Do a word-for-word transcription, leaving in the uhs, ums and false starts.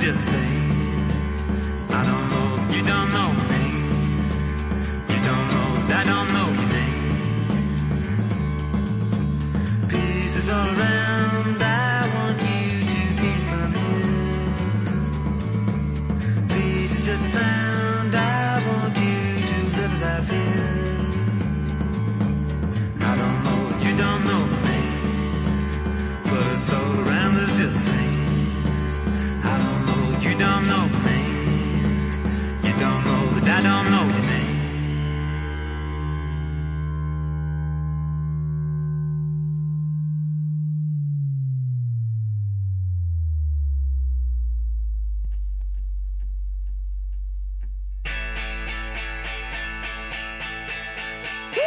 just saying. I don't know, you don't know my name. You don't know, I don't know your name. Pieces all around, I want you to piece from here. Pieces just